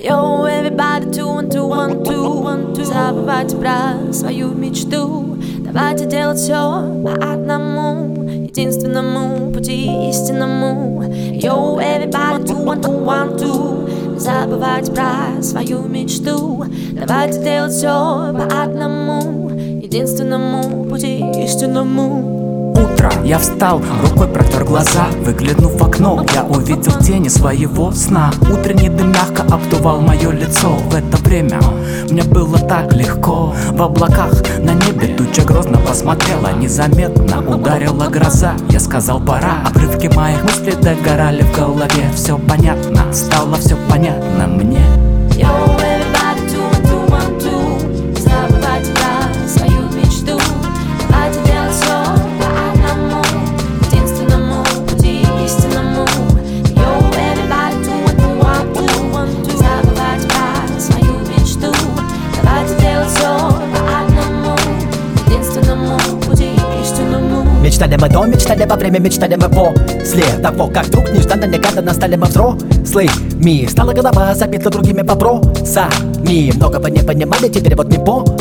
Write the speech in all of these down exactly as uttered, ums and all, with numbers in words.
Yo, everybody, two, one, two, one, two, one, two. Забывайте про свою мечту. Давайте делать все по одному единственному пути истинному. Yo, everybody, two, one, two, one, two. Забывайте про свою мечту. Давайте делать все по одному единственному пути истинному. Утро, я встал, рукой протер глаза. Выглянув в окно, я увидел тени своего сна. Утренний дым мягко обдувал мое лицо. В это время мне было так легко. В облаках на небе туча грозно посмотрела. Незаметно ударила гроза. Я сказал пора. Обрывки моих мыслей догорали в голове. Все понятно, стало все понятно мне. Yo, everybody, two, one, two, one, two. Забывайте про свою мечту. Давайте делать все по одному единственному пути истинному. Yo, everybody, two, one, two, one, two, one, two. Забывайте про свою мечту. Давайте делать все по одному единственному пути истинному. Мечтали мы до, мечтали во время, мечтали мы после того, как вдруг нежданно-негаданно стали мы взрослыми. Стала голова забита другими вопросами. Многого не понимали, теперь вот не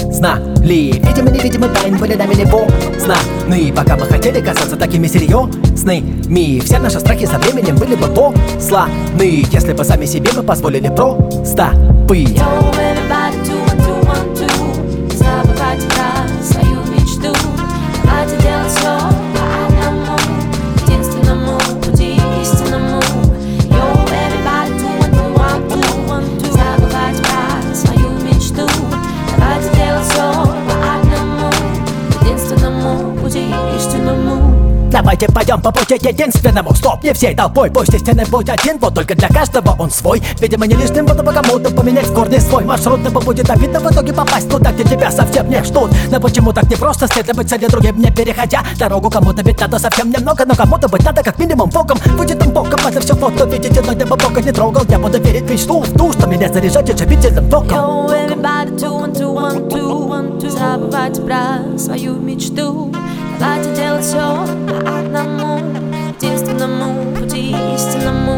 познали. Видимо, невидимы тайны были нами не познаны. Пока мы хотели казаться такими серьезными, все наши страхи со временем были бы посланы, если бы сами себе мы позволили просто быть. Yo, everybody, two, one, two, one, two. Забывайте про свою мечту. Давайте делать все по одному единственному пути истинному. Yo, everybody, two, one, two, one, two, one, two. Забывайте про свою мечту. Давайте делать все по одному единственному пути истинному. Давайте пойдем по пути единственному. Стоп, не всей толпой, пусть истинный путь один. Вот только для каждого он свой. Видимо, не лишним буду по кому-то поменять в корне свой маршрут. Ибо будет обидно в итоге попасть туда, где тебя совсем не ждут. Но почему так непросто следовать цели другим, не переходя дорогу? Кому-то ведь надо совсем немного, но кому-то быть надо как минимум боком. Будет им боком, это все фото, видите, но я бы бога не трогал. Я буду верить в мечту, в ту, что меня заряжает живительным током. Yo, everybody, two, one, two, one, two, one, two. Забывайте про свою мечту. Давайте делать все по одному единственному пути истинному.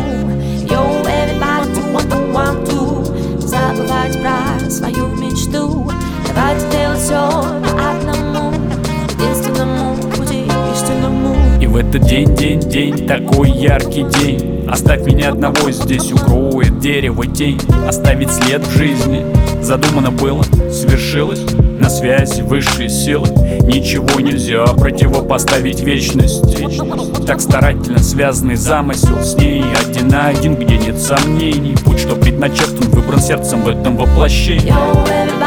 Yo, everybody, two, one, two, one, two. Забывайте про свою мечту. Давайте делать все по одному единственному пути истинному. И в этот день, день, день, такой яркий день. Оставь меня одного здесь, укроет дерево тень. Оставить след в жизни задумано было, свершилось. На связи высшие силы. Ничего нельзя противопоставить вечности. Так старательно связанный замысел с ней один на один, где нет сомнений. Путь, что предначертан, выбран сердцем в этом воплощении. Yo,